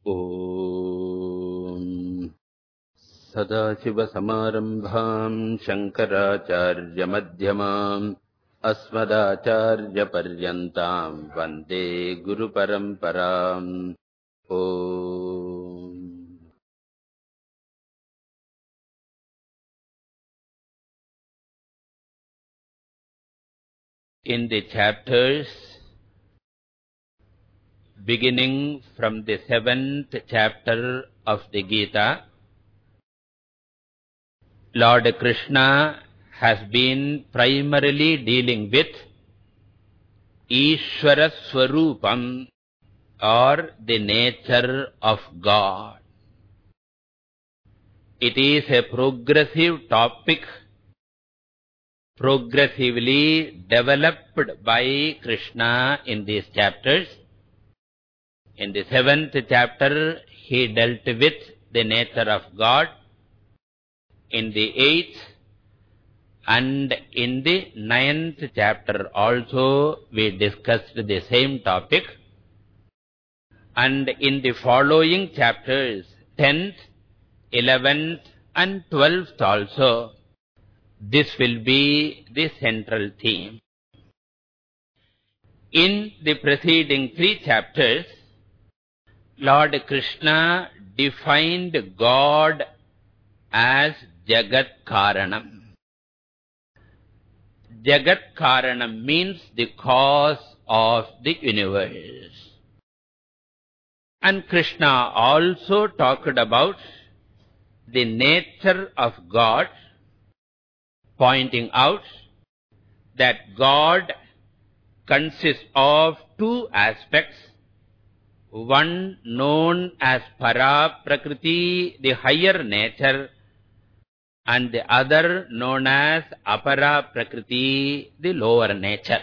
Om Sadashivasamarambham Shankaracharya Madhyamam Asmadacharya Paryantam Vande Guru Paramparam. Om. In the chapters beginning from the 7th chapter of the Gita, Lord Krishna has been primarily dealing with Ishvara Swarupam, or the nature of God. It is a progressive topic, progressively developed by Krishna in these chapters. In the 7th chapter, he dealt with the nature of God. In the 8th and in the 9th chapter also, we discussed the same topic. And in the following chapters, 10th, 11th and 12th also, this will be the central theme. In the preceding 3 chapters, Lord Krishna defined God as Jagat Karanam. Jagat Karanam means the cause of the universe. And Krishna also talked about the nature of God, pointing out that God consists of 2 aspects, one known as Para Prakriti, the higher nature, and the other known as Apara Prakriti, the lower nature.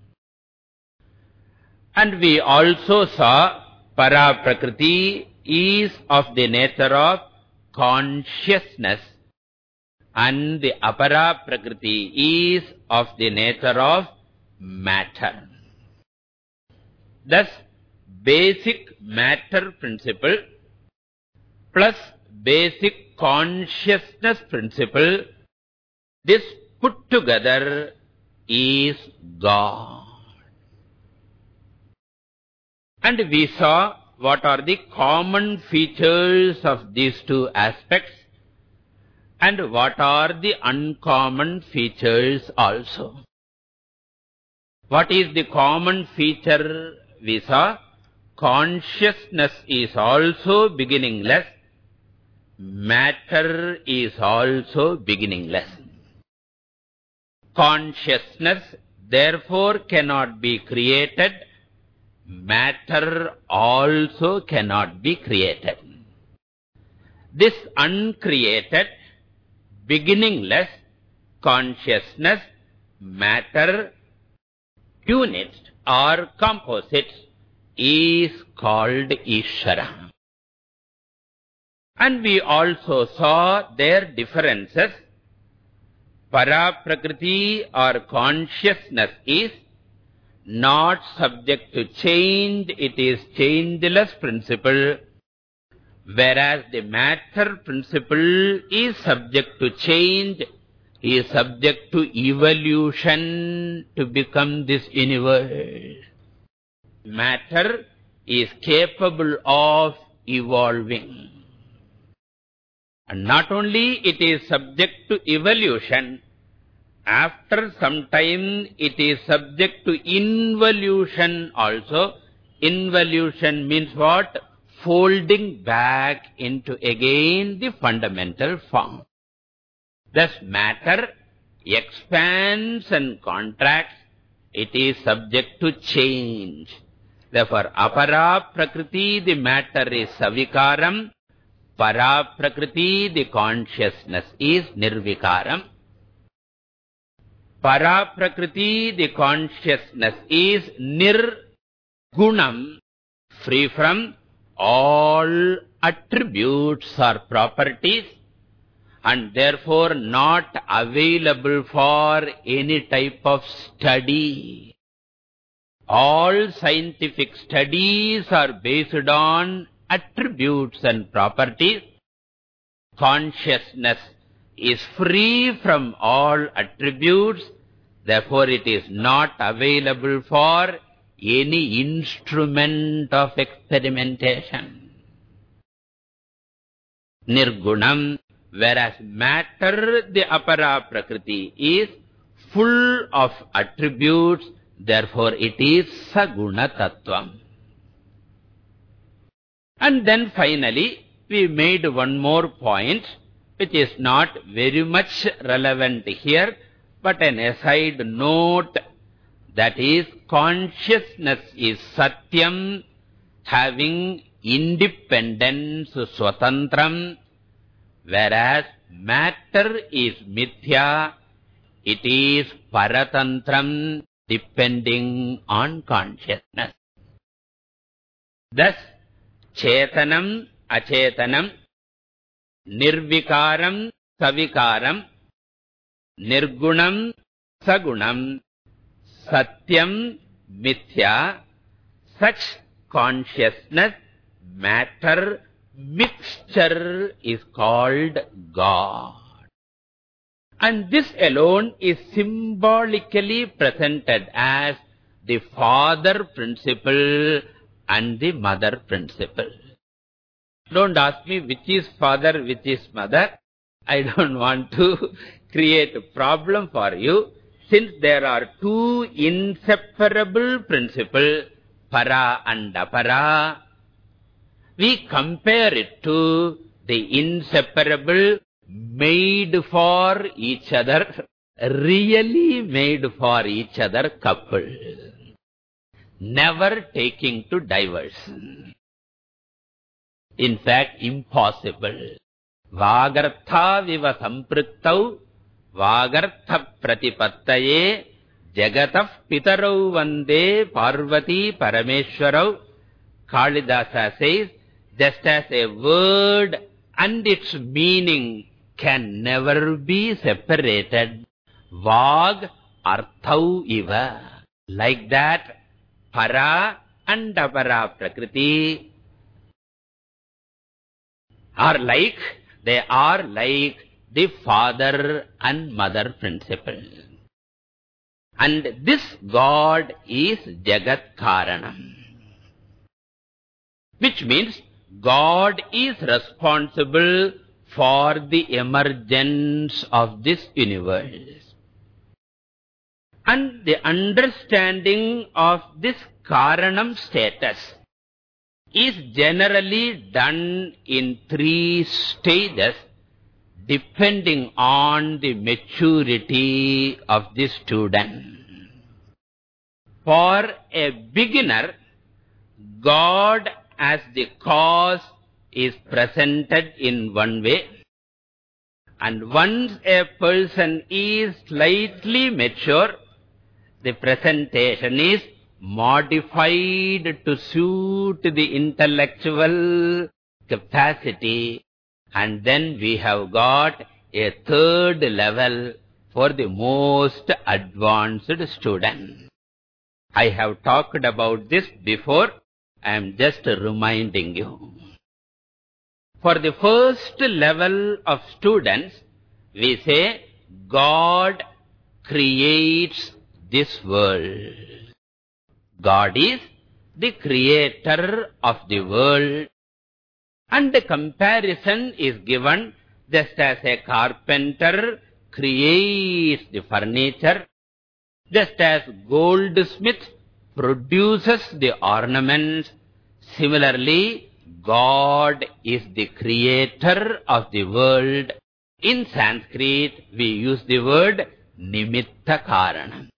And we also saw Para Prakriti is of the nature of consciousness, and the Apara Prakriti is of the nature of matter. Thus, basic matter principle plus basic consciousness principle, this put together is God. And we saw what are the common features of these 2 aspects and what are the uncommon features also. What is the common feature we saw? Consciousness is also beginningless. Matter is also beginningless. Consciousness therefore cannot be created. Matter also cannot be created. This uncreated, beginningless consciousness, matter, unit or composite is called Ishvara. And we also saw their differences. Para Prakriti or consciousness is not subject to change, it is changeless principle, whereas the matter principle is subject to change, is subject to evolution to become this universe. Matter is capable of evolving. And not only it is subject to evolution, after some time it is subject to involution also. Involution means what? Folding back into again the fundamental form. Thus matter expands and contracts. It is subject to change. Therefore, Apara Prakriti, the matter is Savikaram. Para Prakriti, the consciousness is Nirvikaram. Para Prakriti, the consciousness is Nirgunam, free from all attributes or properties, and therefore not available for any type of study. All scientific studies are based on attributes and properties. Consciousness is free from all attributes, therefore it is not available for any instrument of experimentation. Nirgunam, whereas matter, the apara prakriti, is full of attributes, therefore it is saguna tattvam. And then finally, we made one more point, which is not very much relevant here, but an aside note, that is, consciousness is satyam, having independence, swatantram, whereas matter is mithya, it is paratantram, depending on consciousness. Thus, chetanam, achetanam, nirvikaram, savikaram, nirgunam, sagunam, satyam, mithya, such consciousness, matter, mixture is called God. And this alone is symbolically presented as the father principle and the mother principle. Don't ask me which is father, which is mother. I don't want to create a problem for you. Since there are two inseparable principles, para and apara, we compare it to the inseparable made for each other, really made for each other couple, never taking to diverse. In fact, impossible. Vagartha viva sampriktau, vagartha pratipattaye, jagatah pitarau vande parvati parameshwarau. Kalidasa says, just as a word and its meaning can never be separated, vag arthau iva. Like that, para and apara prakriti are like, they are like the father and mother principle. And this God is Jagat Karanam, which means God is responsible for the emergence of this universe. And the understanding of this Karanam status is generally done in 3 stages, depending on the maturity of the student. For a beginner, God as the cause is presented in one way. And once a person is slightly mature, the presentation is modified to suit the intellectual capacity. And then we have got a 3rd level for the most advanced student. I have talked about this before. I am just reminding you. For the first level of students, we say God creates this world. God is the creator of the world. And the comparison is given just as a carpenter creates the furniture, just as goldsmith produces the ornaments. Similarly, God is the creator of the world. In Sanskrit, we use the word nimitta karanam.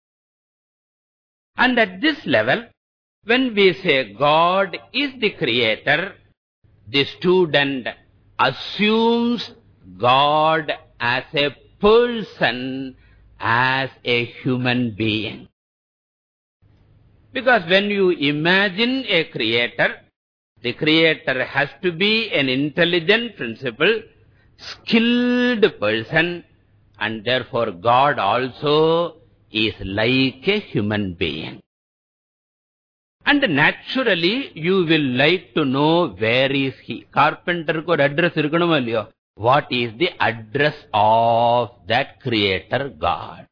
And at this level, when we say God is the creator, the student assumes God as a person, as a human being. Because when you imagine a creator, the creator has to be an intelligent principle, skilled person, and therefore God also is like a human being. And naturally, you will like to know where is he. Carpenter ko address irukkanum illiyo. What is the address of that Creator God?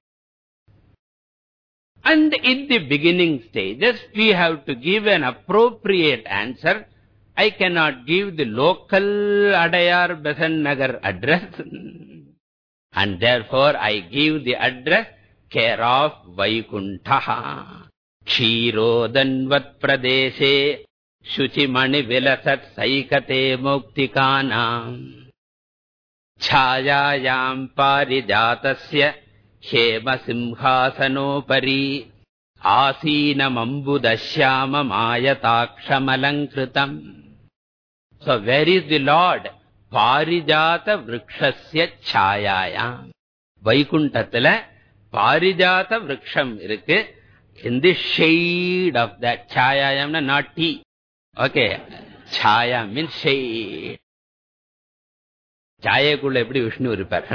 And in the beginning stages, we have to give an appropriate answer. I cannot give the local Adayar Besan Nagar address. And therefore, I give the address care of Vaikuntha. Kshirodanvat Pradeshe Shuchimani Vilasat Saikate Muktikanam Chhayayam Parijatasya Hema Simhasanopari Asinam Ambudashyama Mayatakshamalankritam. So where is the Lord? Parijata Vrikshasya Chhayayam. Vaikunthathala Parijata Vriksham irukku. In the shade of that Chhayayam, not tea. Okay. Chhaya means shade. Chhaya kulla eppadi Vishnu irupar.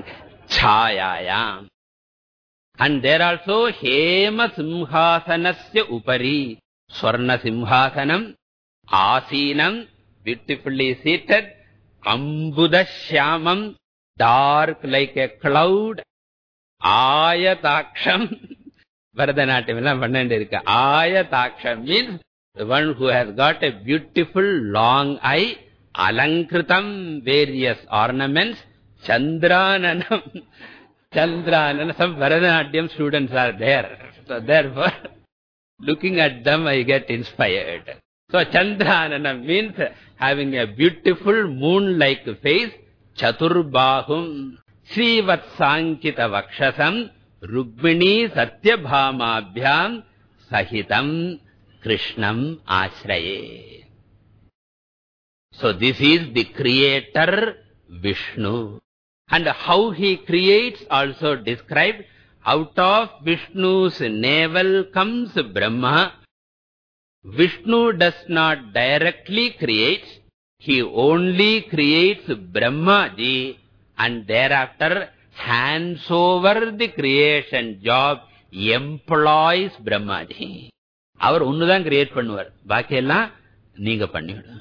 Chhayayam. And there also Hema Simhasanasya Upari. Swarna Simhasanam. Asinam. Beautifully seated. Ambudashyamam. Dark like a cloud. Ayataksham. Bharatanatyam ella pannande irukka. Ayataksham means the one who has got a beautiful long eye. Alankritam, various ornaments. Chandrananam. Chandrananam. Some Bharatanatyam students are there. So therefore, looking at them, I get inspired. So Chandrananam means having a beautiful moon-like face. Chaturbahum. Srivatsankita Vakshasam. Rukmini Satyabhamabhyam Sahitam Krishnam Ashraye. So this is the Creator Vishnu. And how he creates also described. Out of Vishnu's navel comes Brahma. Vishnu does not directly create. He only creates Brahmaji. And thereafter hands over the creation job, employs Brahmaji. Avar onnudhan create pannuvar. Baaki ella neenga pannividu.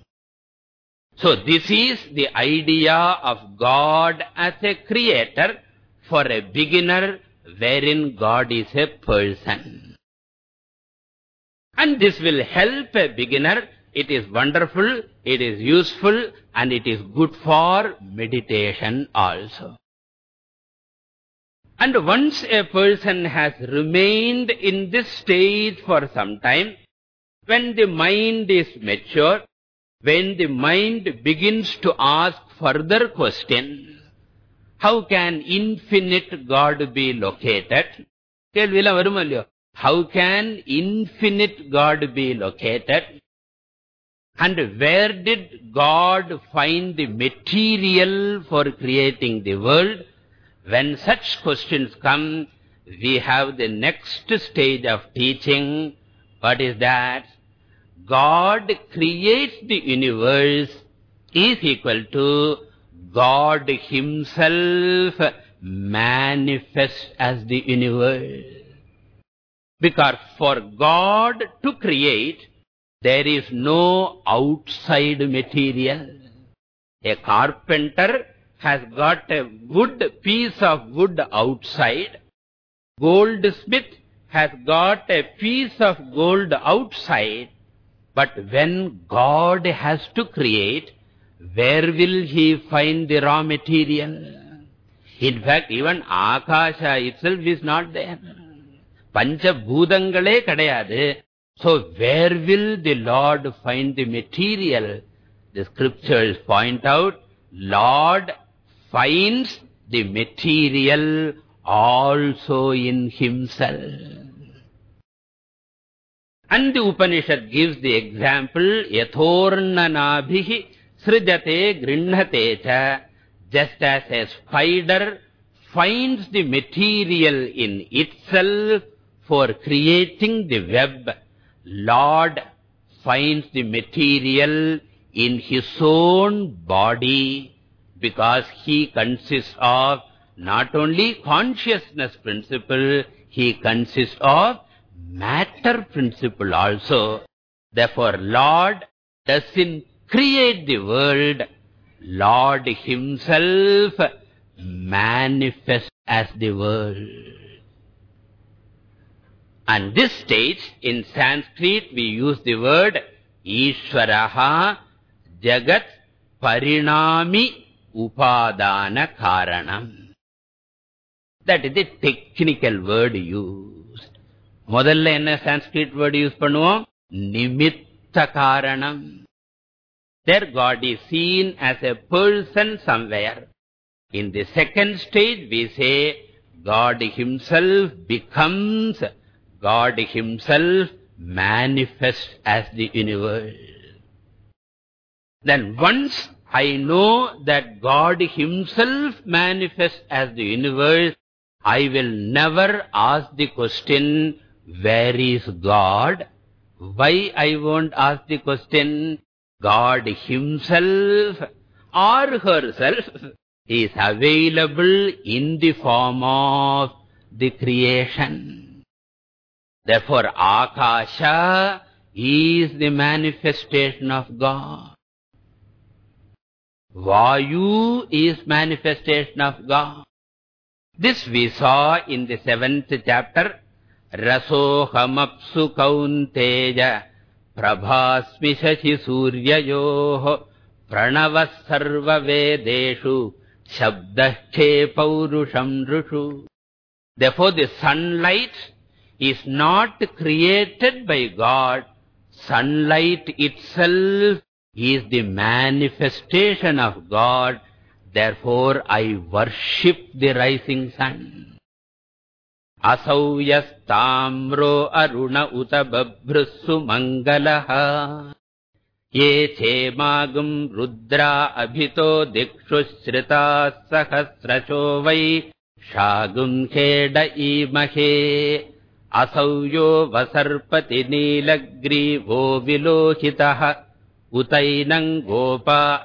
So this is the idea of God as a creator for a beginner, wherein God is a person. And this will help a beginner. It is wonderful, it is useful, and it is good for meditation also. And once a person has remained in this stage for some time, when the mind is mature, when the mind begins to ask further questions, how can infinite God be located? How can infinite God be located? And where did God find the material for creating the world? When such questions come, we have the next stage of teaching. What is that? God creates the universe is equal to God himself manifests as the universe. Because for God to create, there is no outside material. A carpenter has got a piece of wood outside. Goldsmith has got a piece of gold outside. But when God has to create, where will he find the raw material? In fact, even Akasha itself is not there. Pancha Bhudangale kadayadu. So where will the Lord find the material? The scriptures point out, Lord finds the material also in himself. And the Upanishad gives the example, Yathornanabhihi srijate grinnate cha. Just as a spider finds the material in itself for creating the web, Lord finds the material in his own body, because he consists of not only consciousness principle, he consists of matter principle also. Therefore, Lord doesn't create the world. Lord himself manifests as the world. And this stage, in Sanskrit, we use the word Ishvaraha Jagat Parinami Upadana Karanam. That is the technical word used. Modalla enna Sanskrit word use pannuvom? Nimitta Karanam. There God is seen as a person somewhere. In the second stage, we say God himself becomes, God himself manifests as the universe. Then once I know that God himself manifests as the universe, I will never ask the question, where is God? Why I won't ask the question? God himself or herself is available in the form of the creation. Therefore, Akasha is the manifestation of God. Vayu is manifestation of God. This we saw in the 7th chapter. Rasohamapsu kaunteja prabhasmi shashi suryayoh pranavas sarva vedeshu shabdasche paurusham rushu. Therefore, the sunlight is not created by God. Sunlight itself is the manifestation of God. Therefore, I worship the rising sun. Asauyastamro aruna uta babhrusu mangalaha ye chemagum rudra abhito dikshu shrita sahasracho vai shagum kheda imahe asauyo vasarpati nilagrivo vilohitaha utainang gopa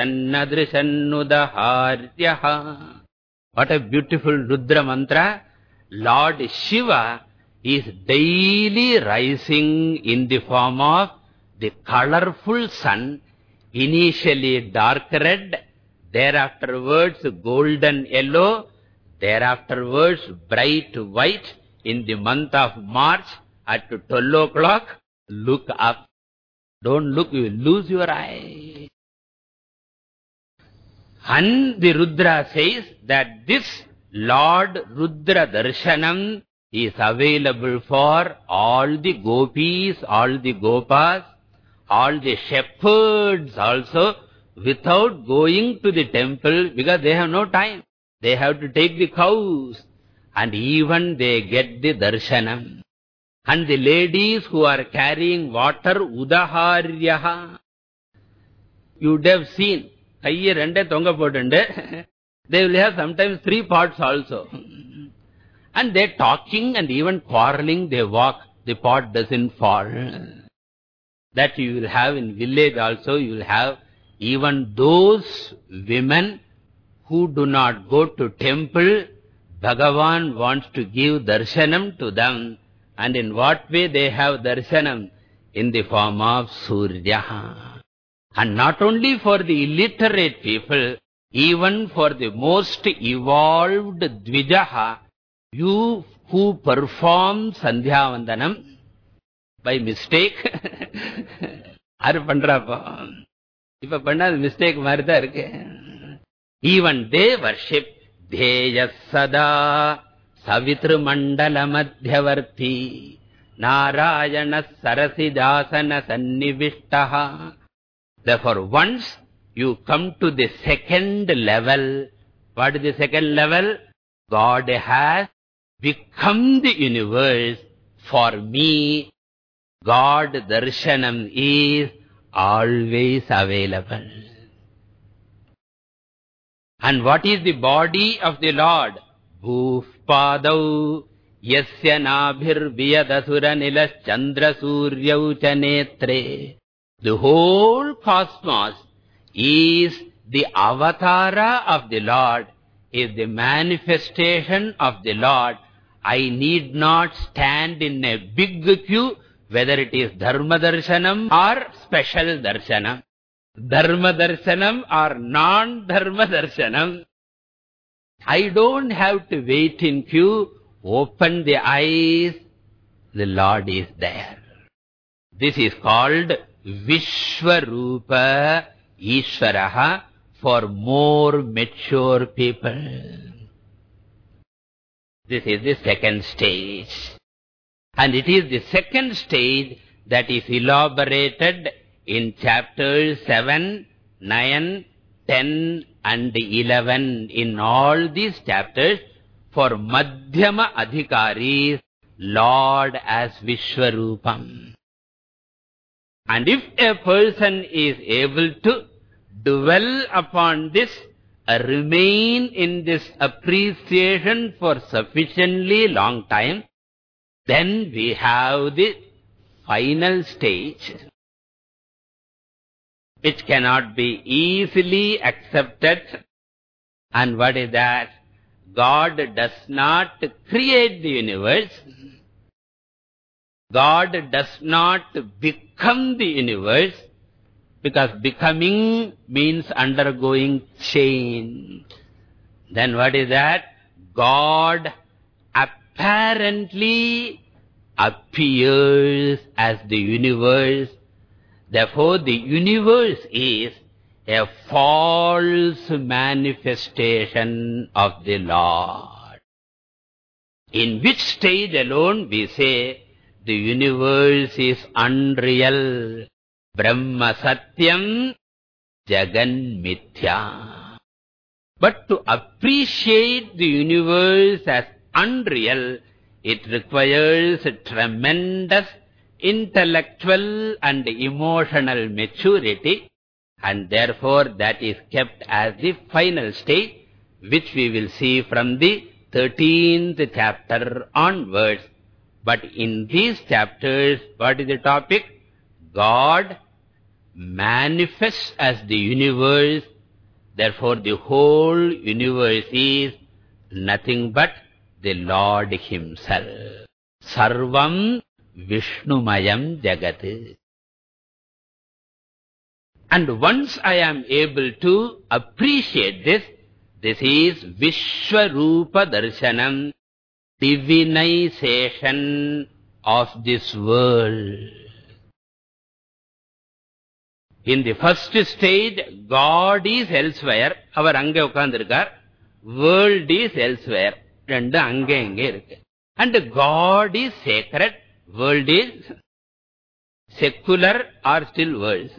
adrishannudaharyaha. What a beautiful Rudra mantra. Lord Shiva is daily rising in the form of the colorful sun, initially dark red, thereafterwards golden yellow, thereafterwards bright white. In the month of March at 12 o'clock, look up. Don't look, you will lose your eye. And the Rudra says that this Lord Rudra Darshanam is available for all the gopis, all the gopas, all the shepherds also, without going to the temple, because they have no time. They have to take the cows, and even they get the darshanam. And the ladies who are carrying water, udaharyaha, you would have seen, kaiye rende tonga pottunde, they will have sometimes 3 pots also. And they are talking and even quarreling, they walk, the pot doesn't fall. That you will have in village also, you will have even those women who do not go to temple, Bhagavan wants to give darshanam to them. And in what way they have darshanam? In the form of Surya. And not only for the illiterate people, even for the most evolved Dvijaha, you who perform Sandhya Vandanam by mistake, aru pandrapa. Ipa panna mistake maritha irukke. Even they worship Dheya Sada Savitru Mandala Madhyavarthi Narayana Sarasidasana Sannivishtaha. Therefore, once you come to the second level, what is the second level? God has become the universe. For me, God Darshanam is always available. And what is the body of the Lord? Bhufpadau yasya nabhir viyadasura nilas chandra suryau cha netre. The whole cosmos is the avatara of the Lord, is the manifestation of the Lord. I need not stand in a big queue, whether it is Dharma Darshanam or special Darshanam. Dharma Darshanam or non-Dharma Darshanam. I don't have to wait in queue. Open the eyes, the Lord is there. This is called Vishwarupa Ishvaraha for more mature people. This is the second stage. And it is the second stage that is elaborated in chapters 7, 9, 10 and 11. In all these chapters, for Madhyama Adhikaris, Lord as Vishwarupam. And if a person is able to dwell upon this, remain in this appreciation for sufficiently long time, then we have the final stage, which cannot be easily accepted. And what is that? God does not create the universe. God does not become the universe, because becoming means undergoing change. Then what is that? God apparently appears as the universe. Therefore, the universe is a false manifestation of the Lord. In which stage alone we say the universe is unreal. Brahma Satyam Jagan Mithya. But to appreciate the universe as unreal, it requires a tremendous intellectual and emotional maturity, and therefore that is kept as the final stage, which we will see from the 13th chapter onwards. But in these chapters, what is the topic? God manifests as the universe. Therefore, the whole universe is nothing but the Lord Himself. Sarvam Vishnumayam Jagat. And once I am able to appreciate this, this is Vishwarupa Darshanam, divinization of this world. In the first stage, God is elsewhere. Avar ange ukkandirukar. World is elsewhere. Rendu ange inge irukku. And God is sacred. World is secular or still world.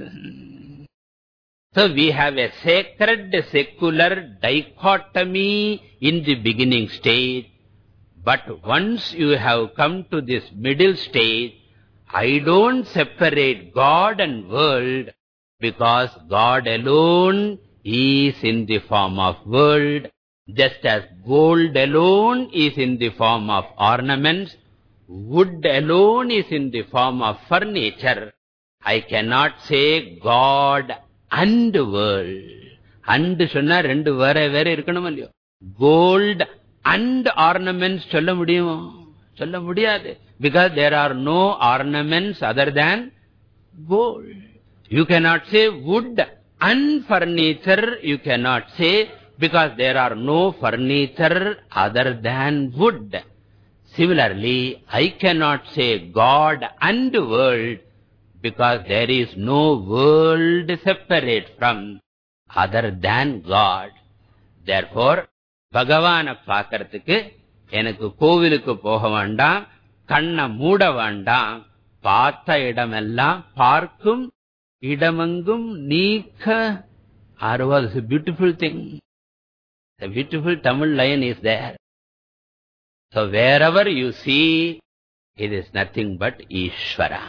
So we have a sacred, secular dichotomy in the beginning stage. But once you have come to this middle stage, I don't separate God and world, because God alone is in the form of world, just as gold alone is in the form of ornaments, wood alone is in the form of furniture. I cannot say God and world. And சொன்னா ரெண்டு வேற வேற இருக்கணும் இல்லையோ. Gold and ornaments சொல்ல முடியுமோ? சொல்ல முடியாது. Because there are no ornaments other than gold. You cannot say wood and furniture, you cannot say, because there are no furniture other than wood. Similarly, I cannot say God and world, because there is no world separate from other than God. Therefore, Bhagavana பார்க்கிறதுக்கு எனக்கு கோவிலுக்கு போக வேண்டாம், கண்ணை மூட வேண்டாம், பார்த்த இடமெல்லாம் பார்க்கும் இடமெங்கும் நீக்க. Arva is a beautiful thing. The beautiful Tamil line is there. So wherever you see, it is nothing but Ishvara.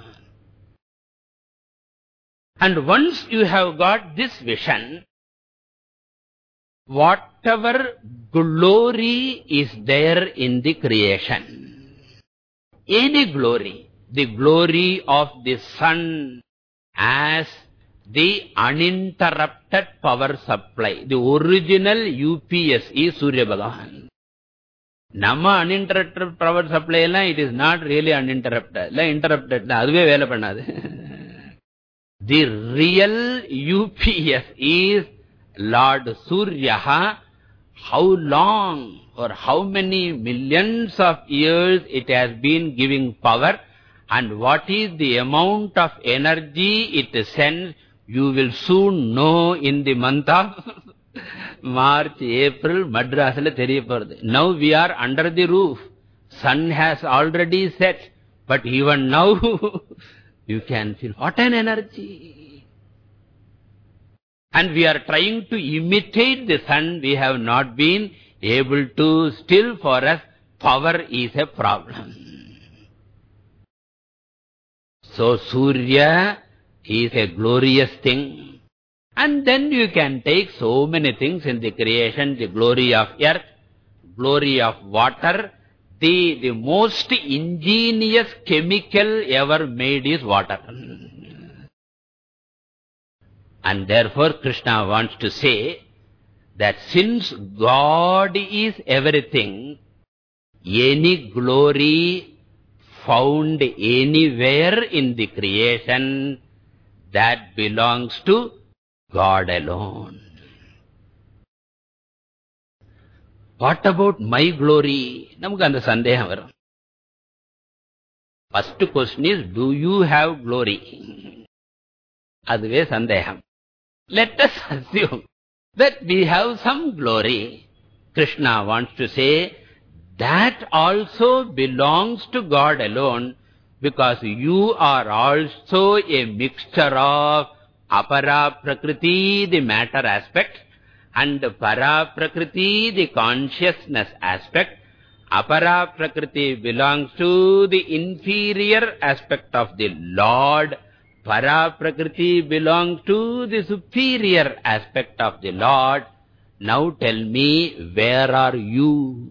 And once you have got this vision, whatever glory is there in the creation, any glory, the glory of the sun as the uninterrupted power supply, the original UPS is Surya Bhagavan. Nama uninterrupted power supply, it is not really uninterrupted. Interrupted. The real UPS is Lord Surya. How long or how many millions of years it has been giving power, and what is the amount of energy it sends, you will soon know in the month of March, April, Madrasala Theriyapurdu. Now we are under the roof. Sun has already set, but even now you can feel what an energy. And we are trying to imitate the sun. We have not been able to. Still for us, power is a problem. So Surya is a glorious thing. And then you can take so many things in the creation, the glory of earth, glory of water. The most ingenious chemical ever made is water. And therefore Krishna wants to say that since God is everything, any glory found anywhere in the creation, that belongs to God alone. What about my glory? Namukku andha sandeham varum. First question is, do you have glory? Aduve sandeham. Let us assume that we have some glory. Krishna wants to say that also belongs to God alone, because you are also a mixture of Apara Prakriti, the matter aspect, and Para Prakriti, the consciousness aspect. Apara Prakriti belongs to the inferior aspect of the Lord. Para Prakriti belongs to the superior aspect of the Lord. Now tell me, where are you?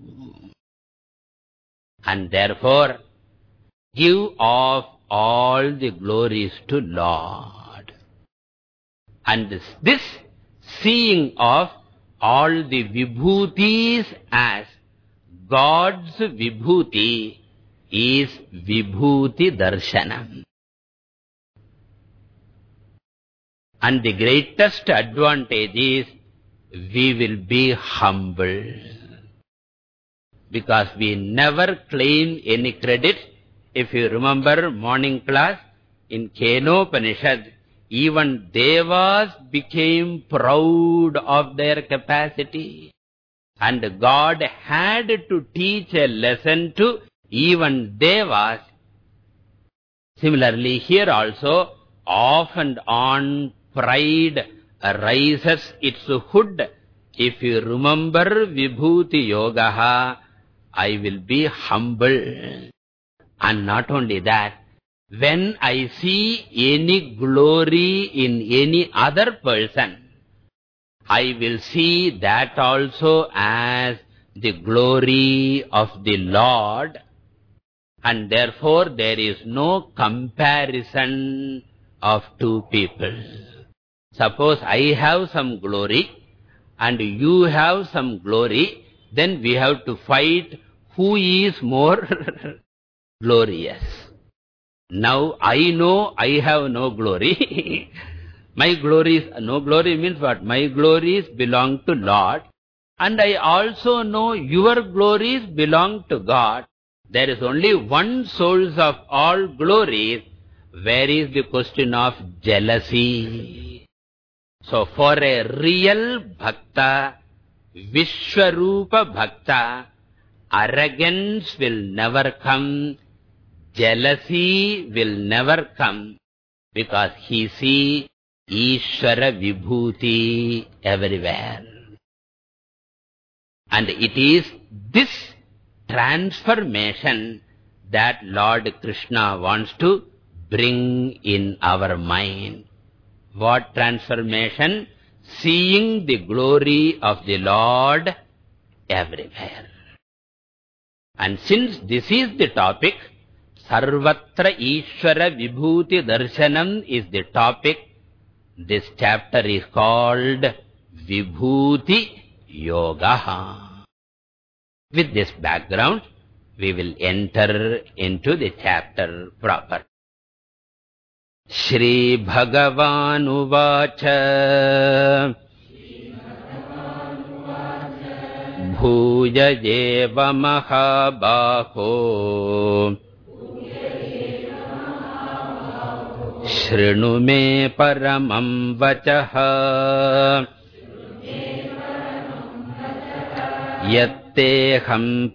And therefore, give off all the glories to Lord. And this seeing of all the vibhutis as God's vibhuti is vibhuti darshanam. And the greatest advantage is we will be humble. Because we never claim any credit. If you remember morning class, in Kenopanishad, even Devas became proud of their capacity. And God had to teach a lesson to even Devas. Similarly, here also, off and on, pride rises its hood. If you remember Vibhuti Yogaha, I will be humble. And not only that, when I see any glory in any other person, I will see that also as the glory of the Lord. And therefore there is no comparison of two people. Suppose I have some glory and you have some glory, then we have to fight who is more glorious. Now I know I have no glory. My glories, no glory means what? My glories belong to Lord. And I also know your glories belong to God. There is only one source of all glories. Where is the question of jealousy? So for a real bhakta, Vishwarupa bhakta, arrogance will never come, jealousy will never come, because he sees Ishvara Vibhuti everywhere. And it is this transformation that Lord Krishna wants to bring in our mind. What transformation? Seeing the glory of the Lord everywhere. And since this is the topic, Sarvatra Ishvara Vibhuti Darshanam is the topic. This chapter is called Vibhuti Yogaha. With this background, we will enter into the chapter proper. Shri Bhagavan Uvacha Bhuja Jeva Mahabaho Shrinu me paramam vachaha Yatteham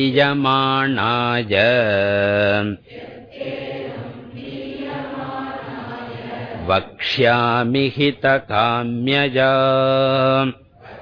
priyamanaya Vakshyami hita kamyaya.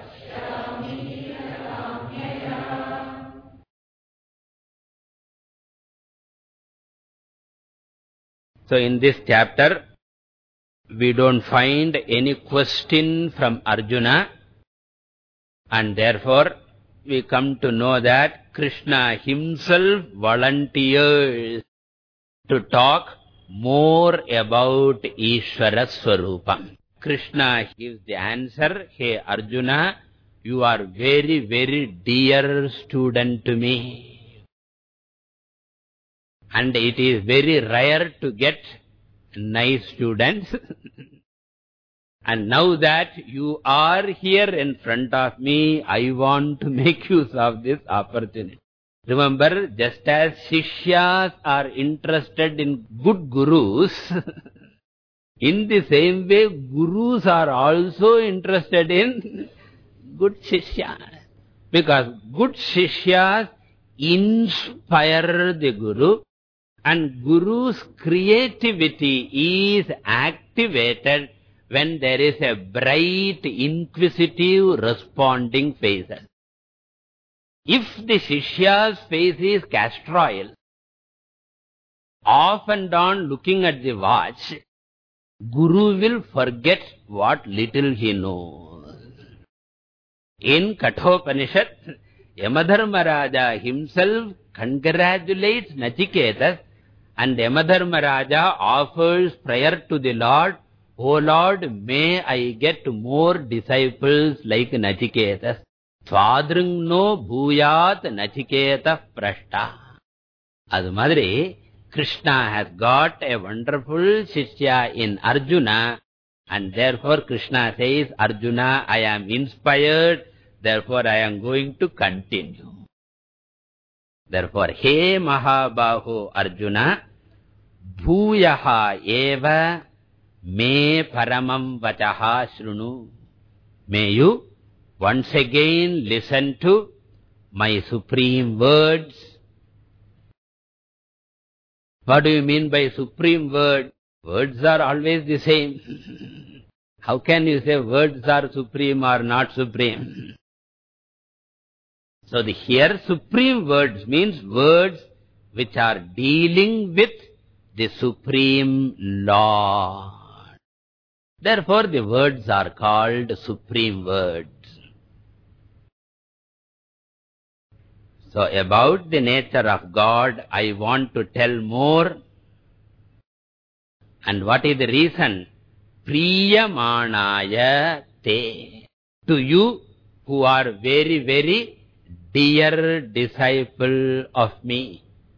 So in this chapter, we don't find any question from Arjuna, and therefore we come to know that Krishna himself volunteers to talk more about Ishvara Swarupam. Krishna gives the answer, hey Arjuna, you are very, very dear student to me. And it is very rare to get nice students. And now that you are here in front of me, I want to make use of this opportunity. Remember, just as Shishyas are interested in good gurus, in the same way, gurus are also interested in good Shishyas. Because good Shishyas inspire the guru, and guru's creativity is activated when there is a bright, inquisitive, responding face. If the Shishya's face is castor oil, off and on looking at the watch, Guru will forget what little he knows. In Kathopanishad, Yamadharmaraja himself congratulates Nachiketas, and Yamadharmaraja offers prayer to the Lord, O Lord, may I get more disciples like Nachiketas. Swadrungno bhuyat Nachiketa prashta. Adu madri, Krishna has got a wonderful Shishya in Arjuna, and therefore Krishna says, Arjuna, I am inspired, therefore I am going to continue. Therefore, He Mahabaho Arjuna, Bhuyaha eva me paramam vachaha shrunu. May you once again listen to my supreme words. What do you mean by supreme word? Words are always the same. How can you say words are supreme or not supreme? So here supreme words means words which are dealing with the supreme Lord. Therefore the words are called supreme words. So about the nature of God, I want to tell more. And what is the reason? Priyamanaya te. To you who are very, very dear disciple of me.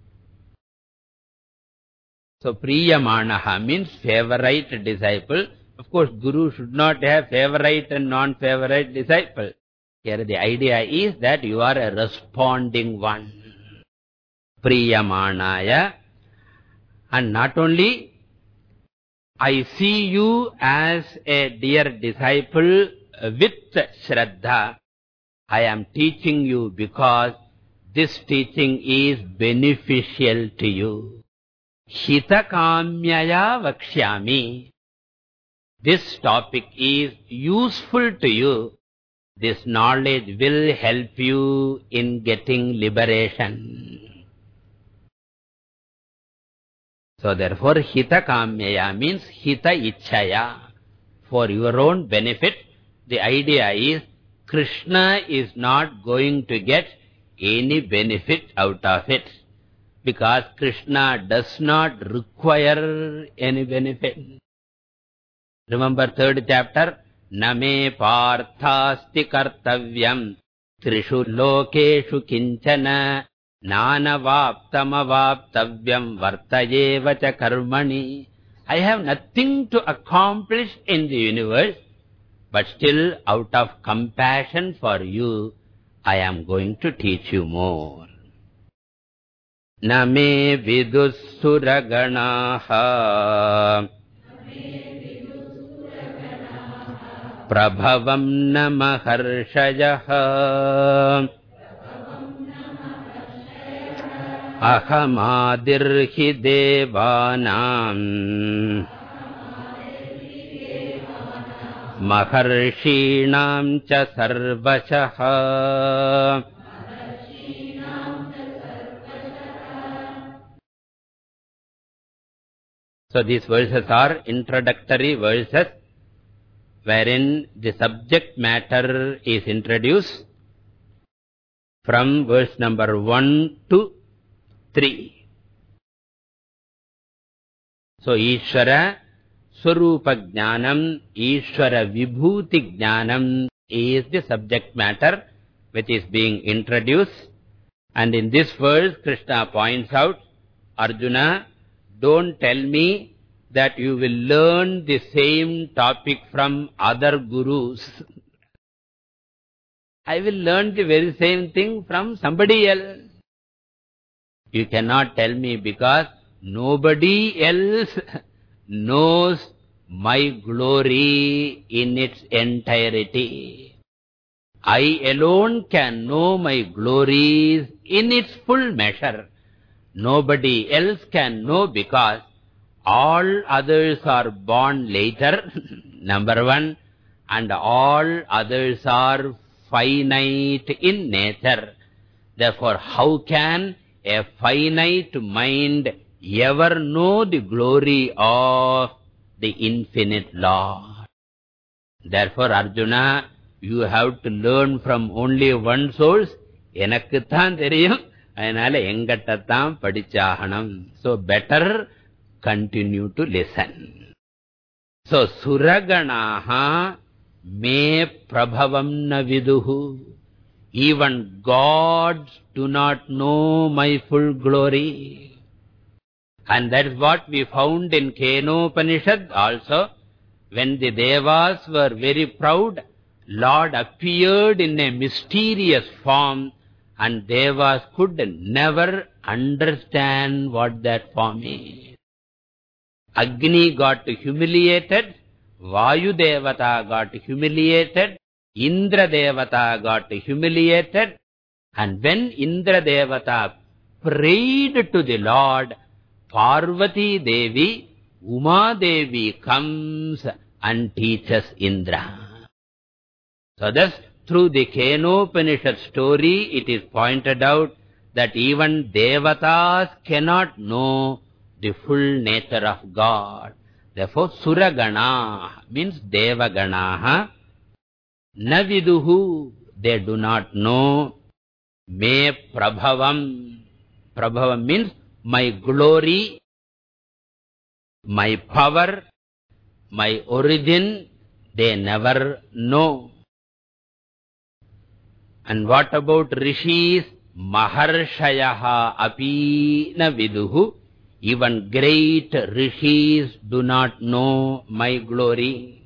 So Priyamanaha means favorite disciple. Of course, Guru should not have favorite and non-favorite disciple. Here the idea is that you are a responding one. Priyamanaya. And not only I see you as a dear disciple with Shraddha, I am teaching you because this teaching is beneficial to you. Hitakamyaya vakshyami. This topic is useful to you. This knowledge will help you in getting liberation. So therefore, hita kamyaya means hita ichchaya. For your own benefit, the idea is Krishna is not going to get any benefit out of it. Because Krishna does not require any benefit. Remember third chapter? Name parthasti kartavyam Trishu lokeshu kinchana nanavaptamavaptavyam vartayevacha karmani. I have nothing to accomplish in the universe, but still out of compassion for you, I am going to teach you more. Name vidussuraganaha prabhavam namaharshayaha ahamadirhi devanam maharshinam cha sarvashaha. So these verses are introductory verses wherein the subject matter is introduced from verse number 1 to 3. So Ishvara Swarupa Jnanam, Ishvara Vibhuti Jnanam is the subject matter which is being introduced. And in this verse, Krishna points out, Arjuna, don't tell me that you will learn the same topic from other gurus. I will learn the very same thing from somebody else. You cannot tell me because nobody else knows my glory in its entirety. I alone can know my glories in its full measure. Nobody else can know because all others are born later, number one, and all others are finite in nature. Therefore, how can a finite mind ever know the glory of the infinite Lord? Therefore, Arjuna, you have to learn from only one source. Enakkuthaan theriyum, ayanala engattathaan padichahanam. So, better continue to listen. So, suraganaha me prabhavam na viduhu. Even gods do not know my full glory. And that is what we found in Kenopanishad also. When the Devas were very proud, Lord appeared in a mysterious form and Devas could never understand what that form is. Agni got humiliated, Vayu Devata got humiliated, Indra Devata got humiliated, and when Indra Devata prayed to the Lord, Parvati Devi, Uma Devi comes and teaches Indra. So thus, through the Kenopanishad story, it is pointed out that even Devatas cannot know the full nature of God. Therefore, Suragana means Devaganaha. Naviduhu, they do not know. Me Prabhavam. Prabhavam means my glory, my power, my origin, they never know. And what about Rishis? Maharshayaha api na viduhu. Even great Rishis do not know my glory.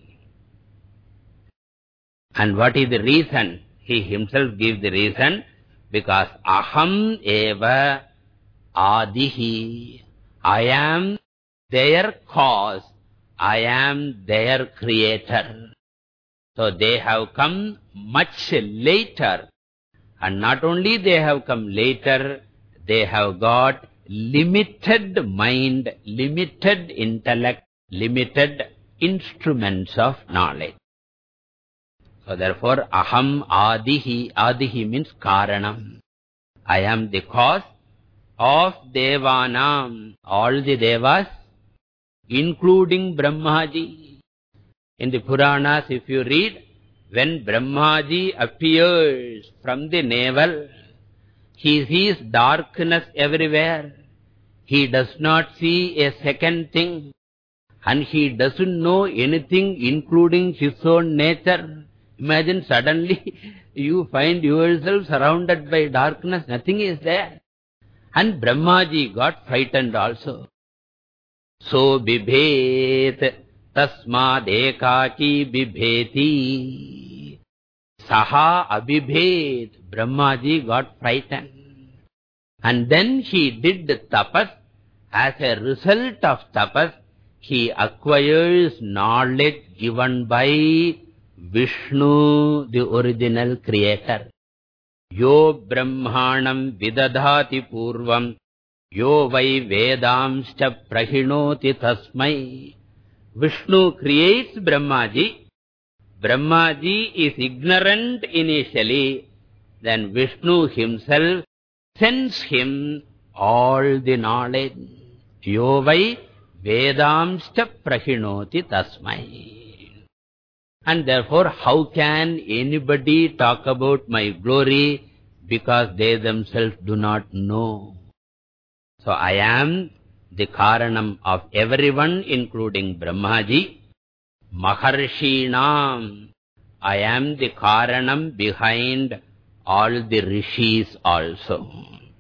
And what is the reason? He himself gives the reason. Because aham eva adihi. I am their cause. I am their creator. So they have come much later. And not only they have come later, they have got limited mind, limited intellect, limited instruments of knowledge. So therefore, aham adihi. Adihi means karanam. I am the cause of devanam. All the devas, including Brahmaji. In the Puranas, if you read, when Brahmaji appears from the navel, he sees darkness everywhere. He does not see a second thing. And he doesn't know anything including his own nature. Imagine suddenly you find yourself surrounded by darkness, nothing is there. And Brahmaji got frightened also. So bibhet tasmad ekaki bibheti. Saha abibhet. Brahmaji got frightened. And then he did tapas. As a result of tapas, he acquires knowledge given by Vishnu, the original creator. Yo brahmanam vidadhati purvam, yo vai vedamscha prahinoti tasmai. Vishnu creates Brahmaji. Brahmaji is ignorant initially. Then Vishnu himself sends him all the knowledge. Yo vai vedamscha prahinoti tasmai. And therefore, how can anybody talk about my glory? Because they themselves do not know. So I am the Karanam of everyone, including Brahmaji. Maharshinam. I am the Karanam behind all the rishis also.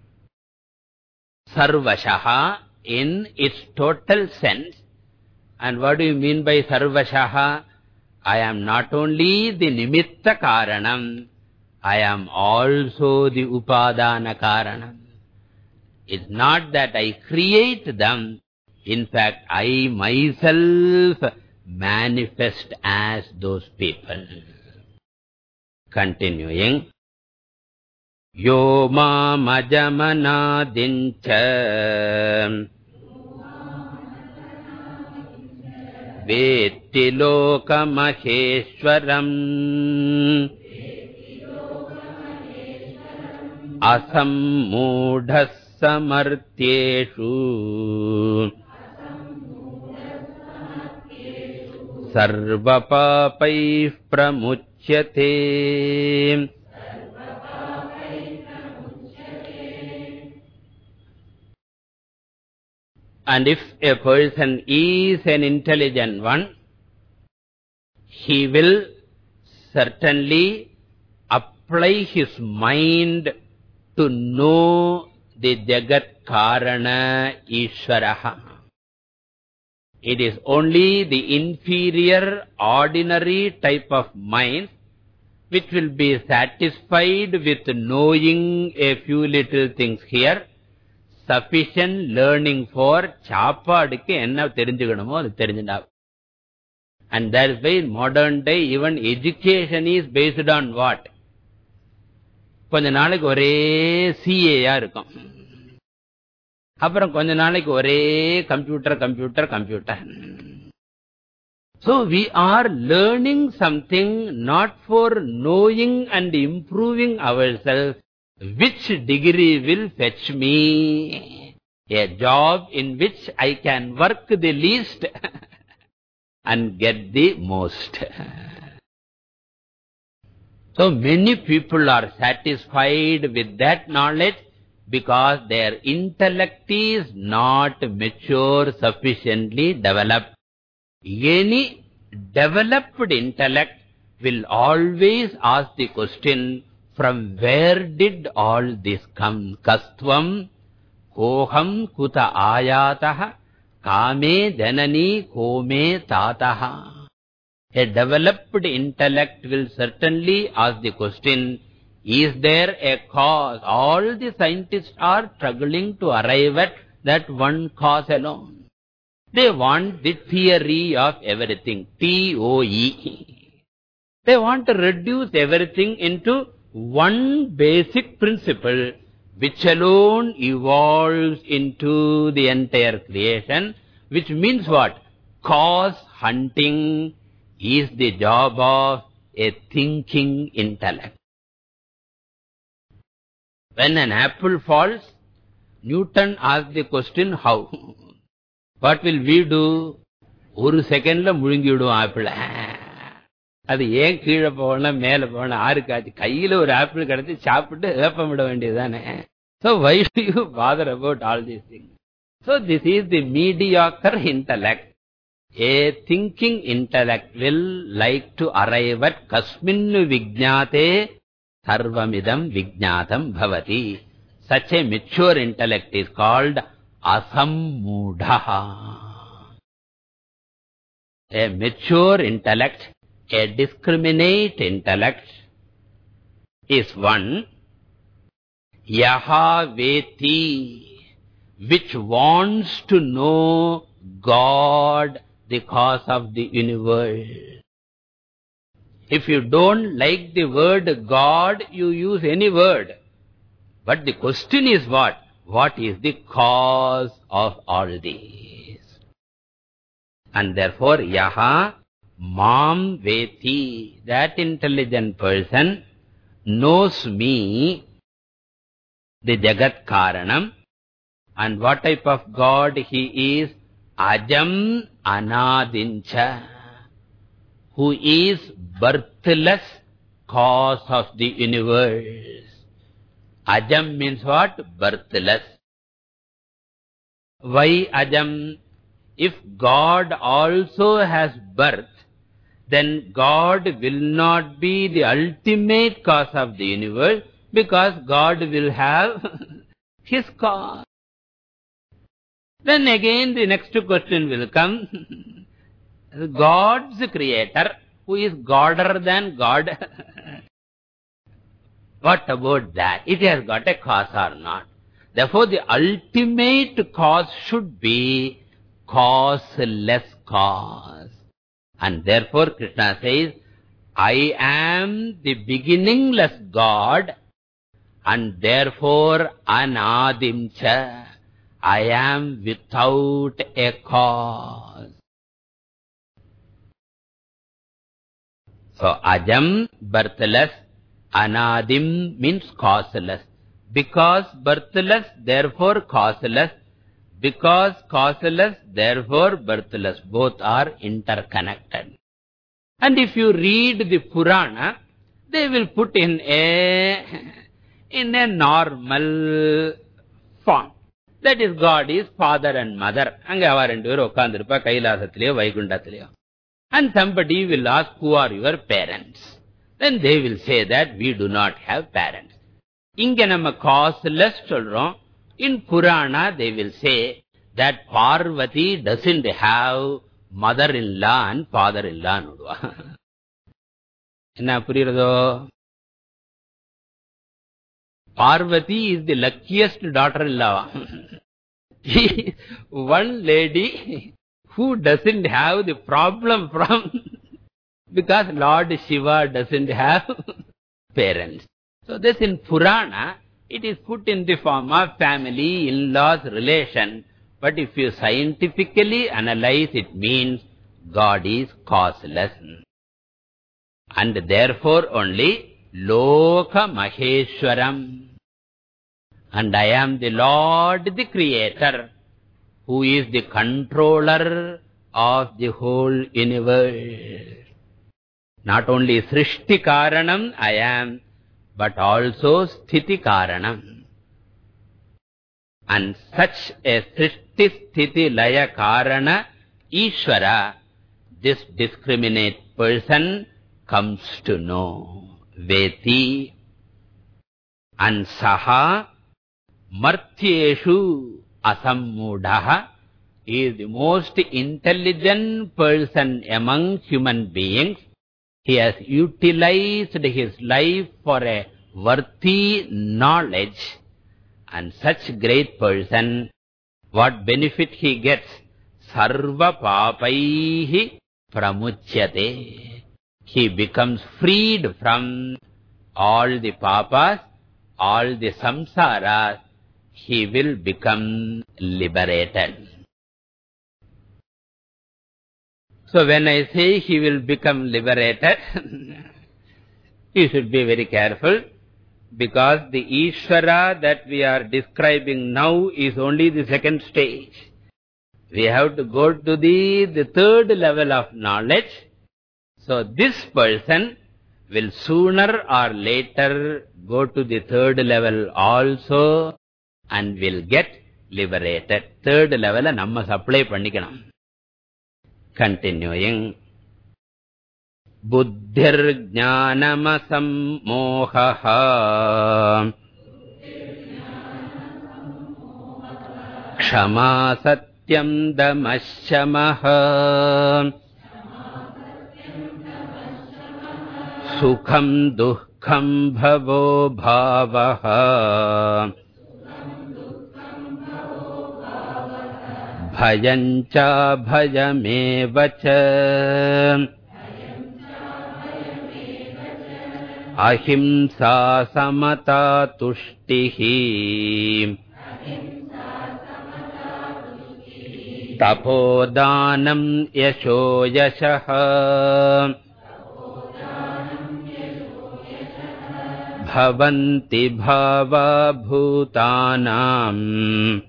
Sarvashaha in its total sense. And what do you mean by Sarvashaha? I am not only the Nimitta Karanam, I am also the Upadana Karanam. It's not that I create them. In fact, I myself manifest as those people. Continuing. Yo ma majamana dincha Vetti loka maheshwaram Asam mudhas samartyeshu Sarva papaih pramuchyate. And if a person is an intelligent one, he will certainly apply his mind to know the Jagat Karana Ishvaraha. It is only the inferior, ordinary type of mind which will be satisfied with knowing a few little things here. Sufficient learning for சாப்பாடுக்கு என்ன தெரிஞ்சுக்கணுமோ அது தெரிஞ்சுண்டா. And that is why in modern day even education is based on what? கொஞ்ச நாளைக்கு ஒரே CA இருக்கும். அப்புறம் கொஞ்ச நாளைக்கு ஒரே computer. So we are learning something not for knowing and improving ourselves. Which degree will fetch me a job in which I can work the least and get the most. So many people are satisfied with that knowledge because their intellect is not mature, sufficiently developed. Any developed intellect will always ask the question, from where did all this come? Kastvam, koham kuta ayataha, kame janani kome tataha. A developed intellect will certainly ask the question, is there a cause? All the scientists are struggling to arrive at that one cause alone. They want the theory of everything, T-O-E. They want to reduce everything into one basic principle which alone evolves into the entire creation, which means what? Cause hunting is the job of a thinking intellect. When an apple falls, Newton asked the question, how? What will we do? ஒரு செகண்ட்ல முழுங்கிவிடும் apple. அது ஏன் கீழே போகணும் மேல போகணும் ஆறுக்காச்சு கையில ஒரு ஆப்பிள் கிடைச்சி சாப்பிட்டு ஏப்பமிட வேண்டியதுதானே. So why do you bother about all these things? So this is the mediocre intellect. A thinking intellect will like to arrive at kasminnu vijñāte sarvamidam vijñātam bhavati. Such a mature intellect is called asammūಢah. A mature intellect, a discriminate intellect is one yaha veti, which wants to know God, the cause of the universe. If you don't like the word God, you use any word. But the question is what? What is the cause of all these? And therefore, yaha mam veti, that intelligent person knows me, the Jagat Karanam. And what type of God he is? Ajam Anadincha, who is birthless cause of the universe. Ajam means what? Birthless. Why Ajam? If God also has birth, then God will not be the ultimate cause of the universe, because God will have his cause. Then again the next question will come. God's creator, who is Godder than God. What about that? It has got a cause or not? Therefore, the ultimate cause should be causeless cause. And therefore, Krishna says, I am the beginningless God, and therefore anadimcha, I am without a cause. So, ajam, birthless, anadim means causeless. Because birthless, therefore causeless. Because causeless, therefore birthless. Both are interconnected. And if you read the Purana, they will put in a normal form. That is, God is father and mother. And somebody will ask, who are your parents? Then they will say that we do not have parents. Inga nama causeless solrom. In Purana, they will say that Parvati doesn't have mother-in-law and father-in-law. Enna puriradho? Parvati is the luckiest daughter-in-law. One lady who doesn't have the problem from, because Lord Shiva doesn't have parents. So this in Purana, it is put in the form of family, in-laws, relation. But if you scientifically analyze, it means God is causeless. And therefore only Loka Maheshwaram. And I am the Lord, the Creator, who is the controller of the whole universe. Not only Srishti Karanam I am, but also Sthiti Karanam. And such a Srishti Sthiti Laya Karana Ishvara, this discriminate person comes to know. Veti. And Saha Martyeshu Asammūఢah is the most intelligent person among human beings. He has utilized his life for a worthy knowledge. And such great person, what benefit he gets? Sarva papaihi pramuchyate. He becomes freed from all the papas, all the samsaras. He will become liberated. So when I say he will become liberated, you should be very careful, because the Ishvara that we are describing now is only the second stage. We have to go to the third level of knowledge. So this person will sooner or later go to the third level also and will get liberated. Third level namma supply pannikanam. Continuing. Buddhir jnanamasam mohaha Kshama satyam damashyamaha Sukham dukham bhavo bhavaha Bhayancha bhayamevacha Ahimsa samata tushtihi Tapodanam yasho yashaha Bhavanti bhava bhutanam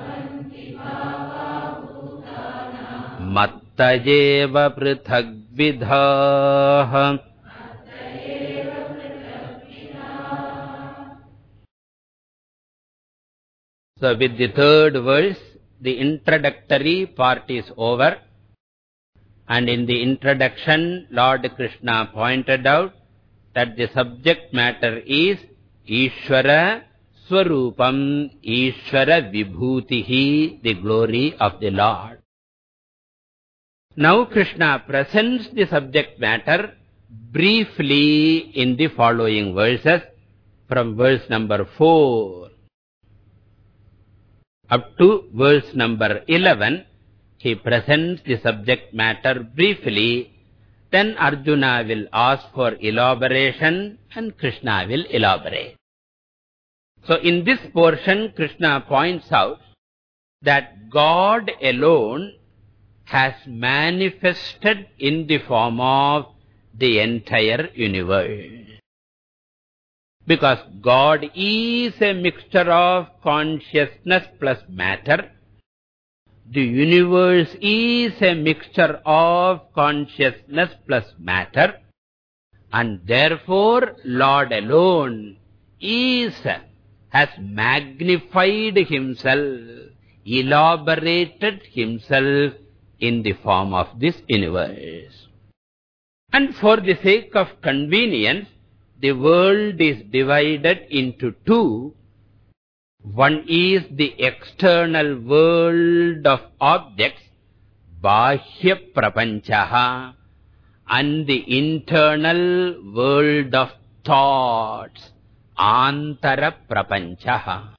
Mattayeva prithagvidhaha. So with the third verse, the introductory part is over. And in the introduction, Lord Krishna pointed out that the subject matter is Ishvara Swarupam, Ishvara Vibhutihi, the glory of the Lord. Now Krishna presents the subject matter briefly in the following verses from verse number 4 up to verse number 11. He presents the subject matter briefly. Then Arjuna will ask for elaboration and Krishna will elaborate. So in this portion, Krishna points out that God alone has manifested in the form of the entire universe. Because God is a mixture of consciousness plus matter. The universe is a mixture of consciousness plus matter. And therefore, Lord alone has magnified himself, elaborated himself in the form of this universe. And for the sake of convenience, the world is divided into two. One is the external world of objects, Bahya Prapanchaha, and the internal world of thoughts, Antara Prapanchaha.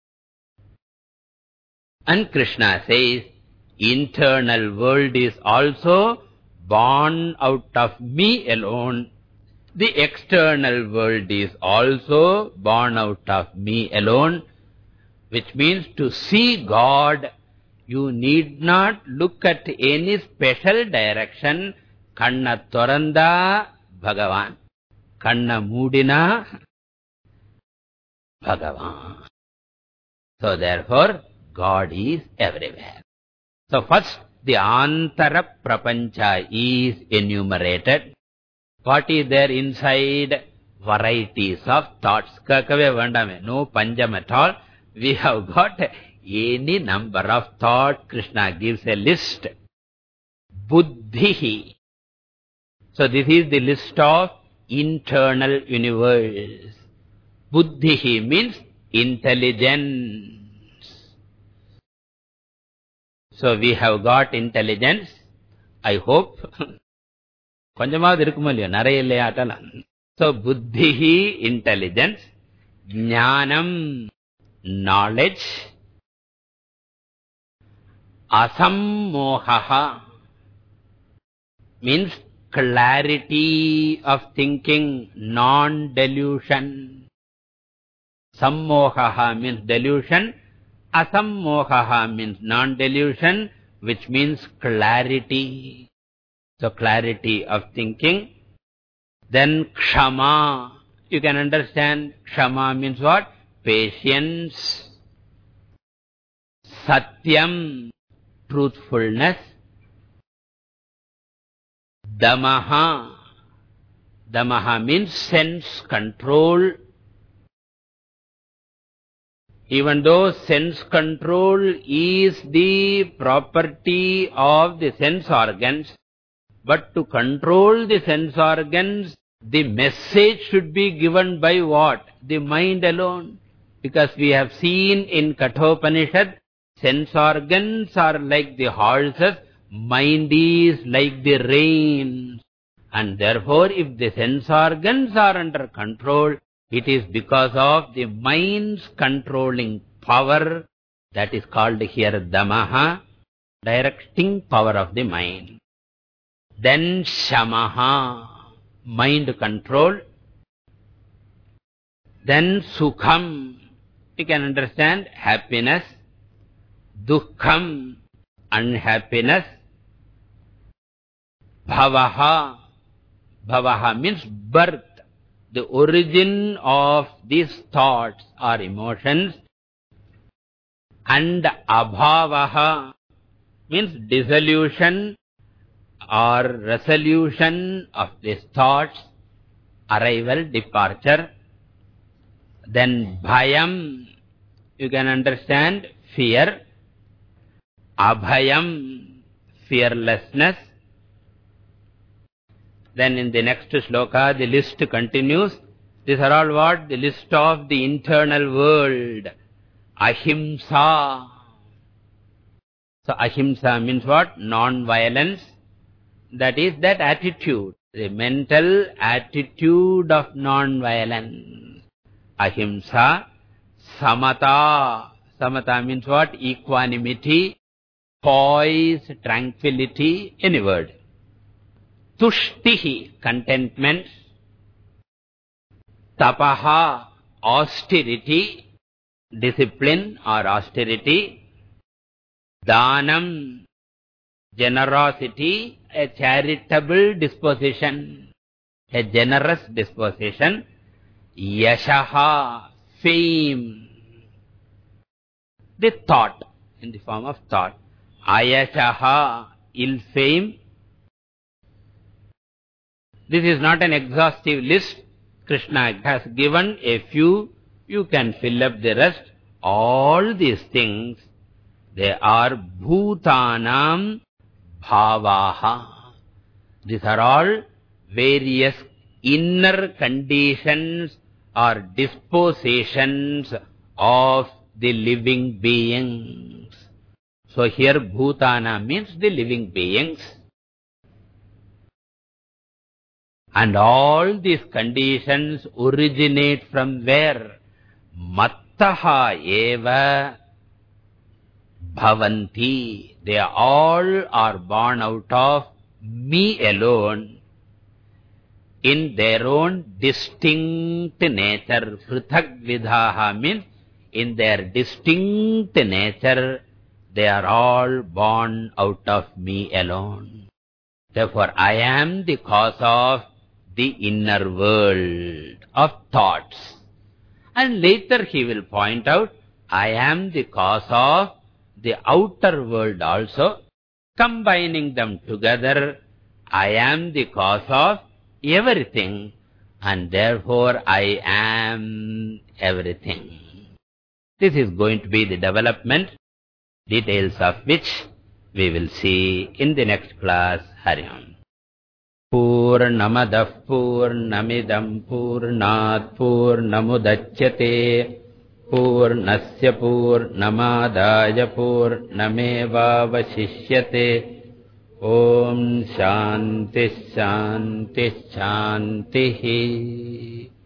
And Krishna says, internal world is also born out of me alone. The external world is also born out of me alone, which means to see God, you need not look at any special direction. Kanna Toranda Bhagavan. Kanna Mudina Bhagavan. So therefore, God is everywhere. So first, the Antara Prapancha is enumerated. What is there inside? Varieties of thoughts. No panjam at all. We have got any number of thoughts. Krishna gives a list. Buddhihi. So this is the list of internal universe. Buddhihi means intelligence. So we have got intelligence. I hope. கொஞ்சமாவது இருக்குமா இல்லையா? நிறைய இல்லையா ஆட்டலாம். So buddhihi, intelligence. Jnanam, knowledge. Asammohaha means clarity of thinking, non-delusion. Sammohaha means delusion. Asammohaha means non-delusion, which means clarity. So clarity of thinking. Then kshama. You can understand kshama means what? Patience. Satyam, truthfulness. Damaha. Damaha means sense control. Even though sense control is the property of the sense organs, but to control the sense organs, the message should be given by what? The mind alone. Because we have seen in Kathopanishad, sense organs are like the horses, mind is like the reins. And therefore, if the sense organs are under control, it is because of the mind's controlling power, that is called here Damaha, directing power of the mind. Then Shamaha, mind control. Then Sukham, you can understand happiness. Dukkham, unhappiness. Bhavaha, Bhavaha means birth. The origin of these thoughts or emotions. And Abhavaha means dissolution or resolution of these thoughts, arrival, departure. Then Bhayam, you can understand fear. Abhayam, fearlessness. Then in the next shloka, the list continues. These are all what? The list of the internal world. Ahimsa. So Ahimsa means what? Non-violence. That is that attitude. The mental attitude of non-violence. Ahimsa. Samata. Samata means what? Equanimity. Poise, tranquility, any word. Tushtihi, contentment. Tapaha, austerity, discipline or austerity. Dhanam, generosity, a charitable disposition, a generous disposition. Yashaha, fame, the thought, in the form of thought. Ayashaha, ill fame. This is not an exhaustive list. Krishna has given a few. You can fill up the rest. All these things, they are bhutanam bhavaha. These are all various inner conditions or dispositions of the living beings. So here bhutana means the living beings. And all these conditions originate from where? Mattaha eva bhavanti. They all are born out of me alone in their own distinct nature. Prithak vidhaha means in their distinct nature, they are all born out of me alone. Therefore, I am the cause of the inner world of thoughts. And later he will point out, I am the cause of the outer world also. Combining them together, I am the cause of everything. And therefore, I am everything. This is going to be the development, details of which we will see in the next class. Hari Om. Purnamadah Purnamidam Purnat Purnamudachyate Purnasya Purnamadaya Purnameva Vashishyate. Om Shanti Shanti Shanti.